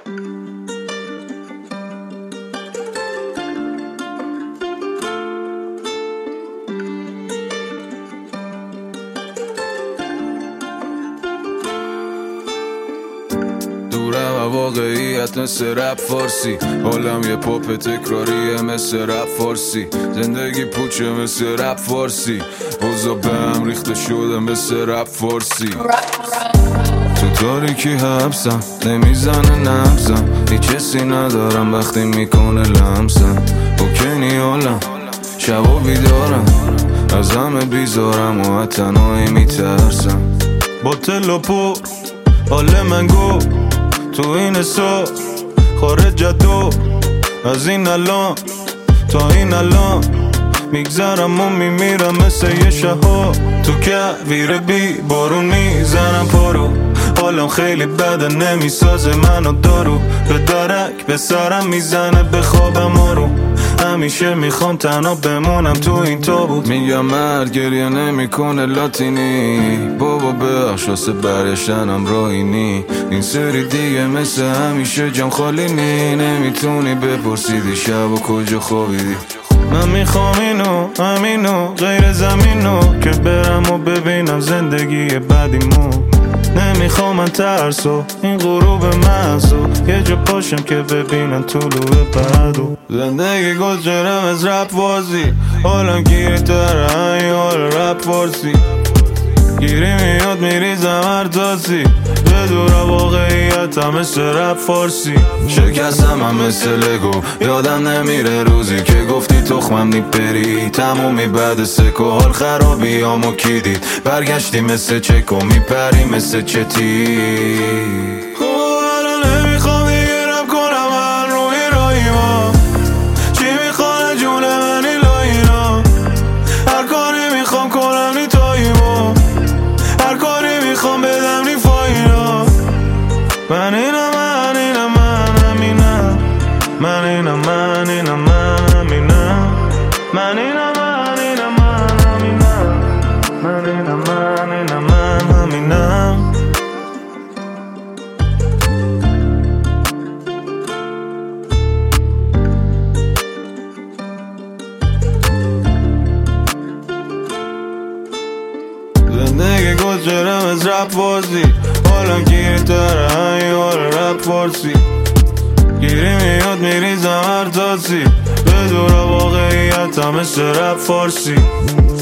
دورم و واقعیت مثل رپ فارسی، حالم یه پاپ تکراریه مثل رپ فارسی، زندگی پوچه مثل رپ فارسی، اوضاع به هم ریخته شده مثل رپ فارسی. تو تاریکی حبسم نمیزنه نبزم، هیچ حسی ندارم وقتی میکنه لمسم. اوکنی حالم شبا بیدارم، از همه بیزارم و تنهایی میترسم. با تل و پر حال من گو تو این سا خارج جدو، از این الان تا این الان میگذرم و میمیرم مثل یه شهاب. تو کویر بی بارونی زنم پارو، حالم خیلی بده نمیسازه منو دارو، به درک به سرم میزنه به خوابم آرو. همیشه میخوام تنها بمونم تو این تابوت، میگم مرد گریه نمیکنه لاتینی، بابا بخش واسه برشتنم راهینی. این سری دیگه مثل همیشه جام خالی نی، نمیتونی بپرسیدی شب و کجا خوابیدی. من میخوام اینو همینو غیر زمینو که برم و ببینم زندگی بعدیمو. نمیخوام من ترسو این غروب محضو، یه جا پاشم که ببینم طلوع بعدو. زندگی گذرم از رپ بازی، حالا گیره تره این حال رپ فارسی. گیری میاد میریزم هر تاسی، به دور واقعیتم مثل رپ فارسی. شکستم هم مثل لگو، یادم نمیره روزی که گفتی تخمم نیپری، تمومی بعد سکو حال خرابی همو کی دید، برگشتی مثل چکو میپری مثل چتی. زندگی گذرم از رپ بازی، حالا گیره تره این حال رپ فارسی. گیری میاد میریزم هر تاسی، به دور واقعیتم مثل رپ فارسی.